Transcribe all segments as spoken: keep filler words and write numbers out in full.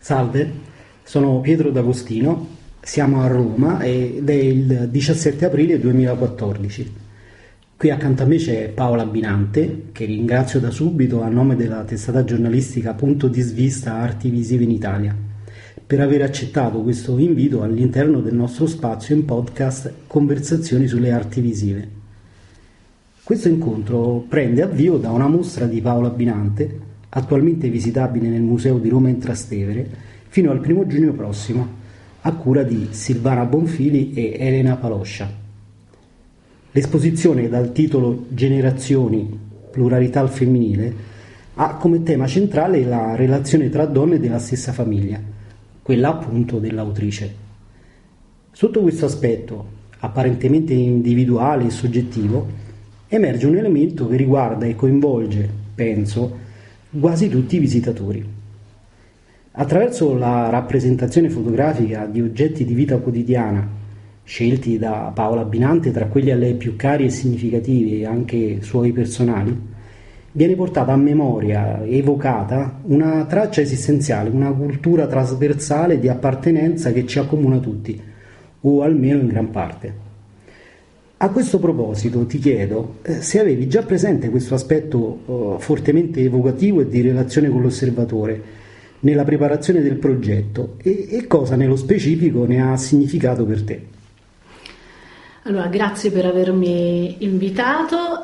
Salve, sono Pietro D'Agostino, siamo a Roma ed è il diciassette aprile duemilaquattordici. Qui accanto a me c'è Paola Binante, che ringrazio da subito a nome della testata giornalistica Punto di Svista Arti Visive in Italia, per aver accettato questo invito all'interno del nostro spazio in podcast Conversazioni sulle arti visive. Questo incontro prende avvio da una mostra di Paola Binante, attualmente visitabile nel Museo di Roma in Trastevere, fino al primo giugno prossimo, a cura di Silvana Bonfili e Elena Paloscia. L'esposizione, dal titolo Generazioni, pluralità al femminile, ha come tema centrale la relazione tra donne della stessa famiglia, quella appunto dell'autrice. Sotto questo aspetto, apparentemente individuale e soggettivo, emerge un elemento che riguarda e coinvolge, penso, quasi tutti i visitatori. Attraverso la rappresentazione fotografica di oggetti di vita quotidiana, scelti da Paola Binante tra quelli a lei più cari e significativi e anche suoi personali, viene portata a memoria, evocata, una traccia esistenziale, una cultura trasversale di appartenenza che ci accomuna tutti, o almeno in gran parte. A questo proposito ti chiedo eh, se avevi già presente questo aspetto eh, fortemente evocativo e di relazione con l'osservatore nella preparazione del progetto e, e cosa nello specifico ne ha significato per te. Allora, grazie per avermi invitato.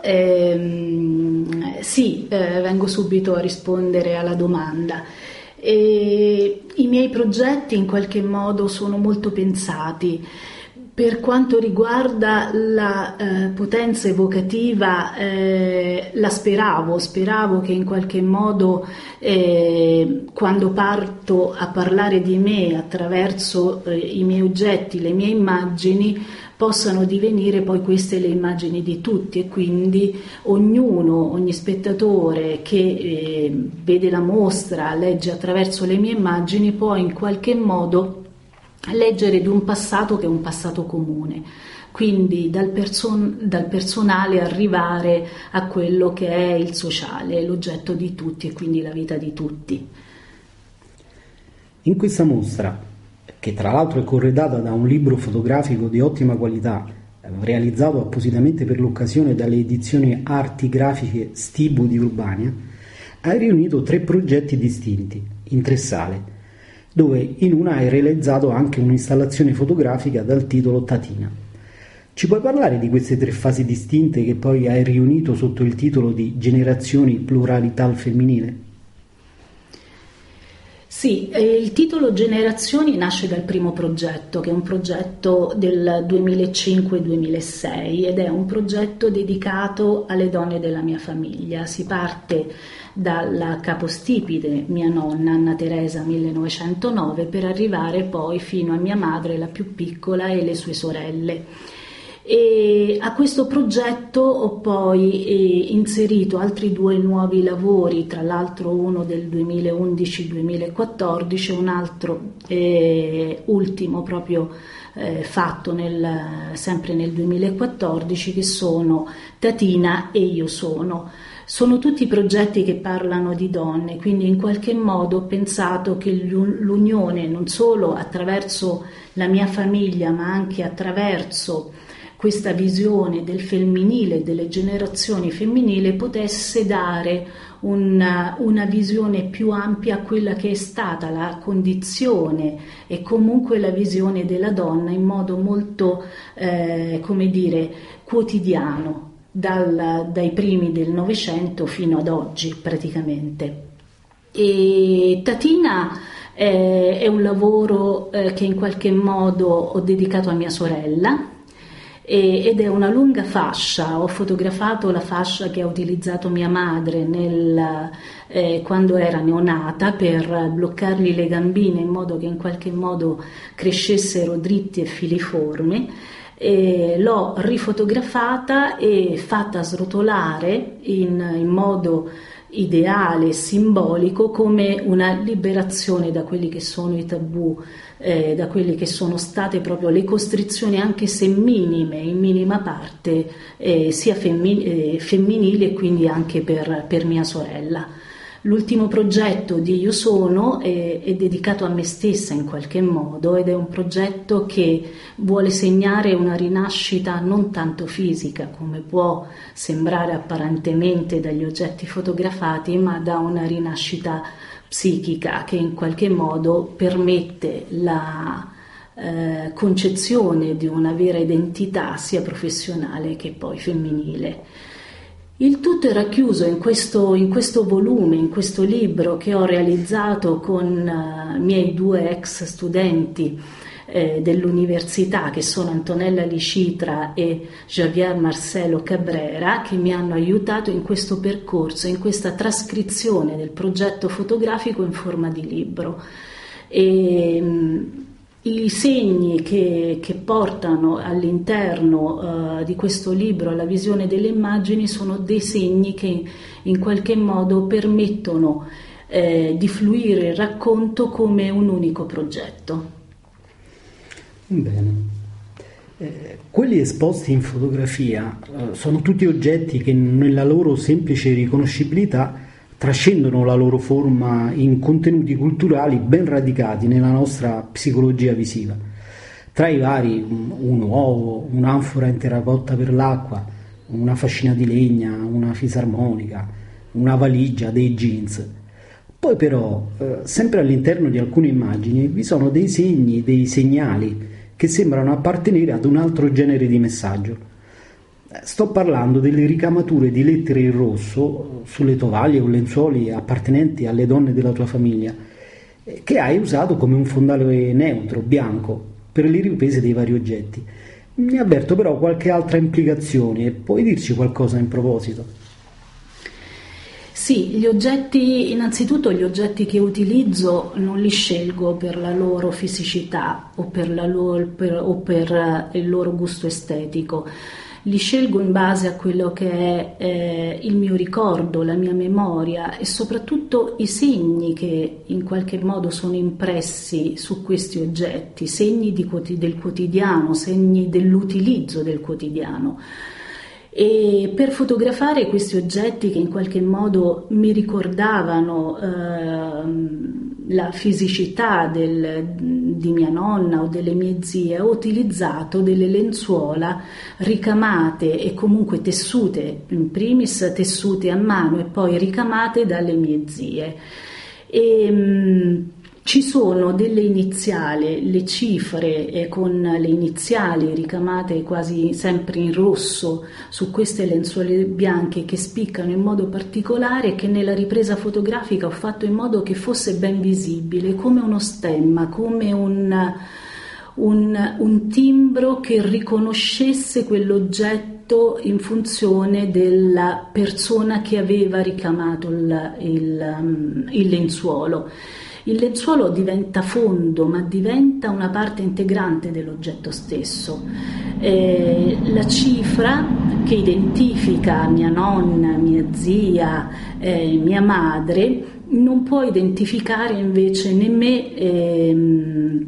Ehm, sì, eh, vengo subito a rispondere alla domanda. E i miei progetti in qualche modo sono molto pensati. Per quanto riguarda la eh, potenza evocativa, eh, la speravo, speravo che in qualche modo eh, quando parto a parlare di me attraverso eh, i miei oggetti, le mie immagini, possano divenire poi queste le immagini di tutti e quindi ognuno, ogni spettatore che eh, vede la mostra, legge attraverso le mie immagini, può in qualche modo leggere di un passato che è un passato comune, quindi dal, person- dal personale arrivare a quello che è il sociale, l'oggetto di tutti e quindi la vita di tutti. In questa mostra, che tra l'altro è corredata da un libro fotografico di ottima qualità, realizzato appositamente per l'occasione dalle edizioni Arti Grafiche Stibu di Urbania, hai riunito tre progetti distinti, in tre sale, dove in una hai realizzato anche un'installazione fotografica dal titolo Tatina. Ci puoi parlare di queste tre fasi distinte che poi hai riunito sotto il titolo di Generazioni, pluralità al femminile? Sì, il titolo Generazioni nasce dal primo progetto, che è un progetto del duemilacinque duemilasei ed è un progetto dedicato alle donne della mia famiglia. Si parte dalla capostipite, mia nonna Anna Teresa millenovecentonove, per arrivare poi fino a mia madre, la più piccola, e le sue sorelle. E a questo progetto ho poi eh, inserito altri due nuovi lavori, tra l'altro uno del duemilaundici duemilaquattordici e un altro eh, ultimo proprio eh, fatto nel, sempre nel duemilaquattordici, che sono Tatina e Io Sono. Sono tutti progetti che parlano di donne, quindi in qualche modo ho pensato che l'unione, non solo attraverso la mia famiglia, ma anche attraverso questa visione del femminile, delle generazioni femminili, potesse dare una, una visione più ampia a quella che è stata la condizione e comunque la visione della donna in modo molto, eh, come dire, quotidiano, dal, dai primi del Novecento fino ad oggi praticamente. E Tatina eh, è un lavoro eh, che in qualche modo ho dedicato a mia sorella, ed è una lunga fascia. Ho fotografato la fascia che ha utilizzato mia madre nel, eh, quando era neonata, per bloccargli le gambine in modo che in qualche modo crescessero dritti e filiformi. E l'ho rifotografata e fatta srotolare in, in modo ideale e simbolico come una liberazione da quelli che sono i tabù, eh, da quelle che sono state proprio le costrizioni, anche se minime, in minima parte, eh, sia femmin- eh, femminili e quindi anche per, per mia sorella. L'ultimo progetto di Io Sono è, è dedicato a me stessa in qualche modo, ed è un progetto che vuole segnare una rinascita non tanto fisica come può sembrare apparentemente dagli oggetti fotografati, ma da una rinascita psichica che in qualche modo permette la eh, concezione di una vera identità sia professionale che poi femminile. Il tutto è racchiuso in questo, in questo volume, in questo libro che ho realizzato con uh, miei due ex studenti eh, dell'università, che sono Antonella Licitra e Javier Marcelo Cabrera, che mi hanno aiutato in questo percorso, in questa trascrizione del progetto fotografico in forma di libro. E, um, I segni che, che portano all'interno uh, di questo libro alla visione delle immagini sono dei segni che in qualche modo permettono eh, di fluire il racconto come un unico progetto. Bene. Eh, quelli esposti in fotografia eh, sono tutti oggetti che nella loro semplice riconoscibilità trascendono la loro forma in contenuti culturali ben radicati nella nostra psicologia visiva. Tra i vari un, un uovo, un'anfora in terracotta per l'acqua, una fascina di legna, una fisarmonica, una valigia, dei jeans. Poi però, eh, sempre all'interno di alcune immagini, vi sono dei segni, dei segnali che sembrano appartenere ad un altro genere di messaggio. Sto parlando delle ricamature di lettere in rosso sulle tovaglie o lenzuoli appartenenti alle donne della tua famiglia, che hai usato come un fondale neutro, bianco, per le riprese dei vari oggetti. Mi avverto però qualche altra implicazione. Puoi dirci qualcosa in proposito? Sì, gli oggetti, innanzitutto gli oggetti che utilizzo non li scelgo per la loro fisicità o per, la loro, per, o per il loro gusto estetico. Li scelgo in base a quello che è eh, il mio ricordo, la mia memoria e soprattutto i segni che in qualche modo sono impressi su questi oggetti, segni di, del quotidiano, segni dell'utilizzo del quotidiano. E per fotografare questi oggetti che in qualche modo mi ricordavano eh, la fisicità del, di mia nonna o delle mie zie, ho utilizzato delle lenzuola ricamate e comunque tessute, in primis tessute a mano e poi ricamate dalle mie zie. E, mh, Ci sono delle iniziali, le cifre eh, con le iniziali ricamate quasi sempre in rosso su queste lenzuole bianche che spiccano in modo particolare e che nella ripresa fotografica ho fatto in modo che fosse ben visibile, come uno stemma, come un, un, un timbro che riconoscesse quell'oggetto in funzione della persona che aveva ricamato il, il, il lenzuolo. Il lenzuolo diventa fondo, ma diventa una parte integrante dell'oggetto stesso. Eh, la cifra che identifica mia nonna, mia zia, eh, mia madre, non può identificare invece né me ehm,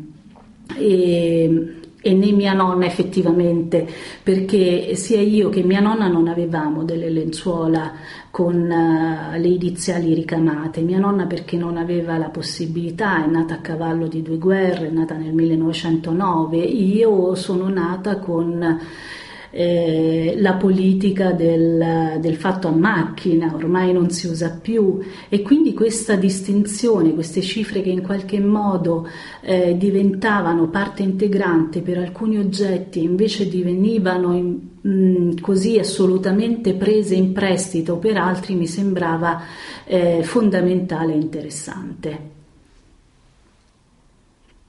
e, e né mia nonna effettivamente, perché sia io che mia nonna non avevamo delle lenzuola con uh, le iniziali ricamate. Mia nonna perché non aveva la possibilità, è nata a cavallo di due guerre, è nata nel millenovecentonove, io sono nata con eh, la politica del, del fatto a macchina, ormai non si usa più, e quindi questa distinzione, queste cifre che in qualche modo eh, diventavano parte integrante per alcuni oggetti e invece divenivano in, mh, così assolutamente prese in prestito per altri, mi sembrava eh, fondamentale e interessante.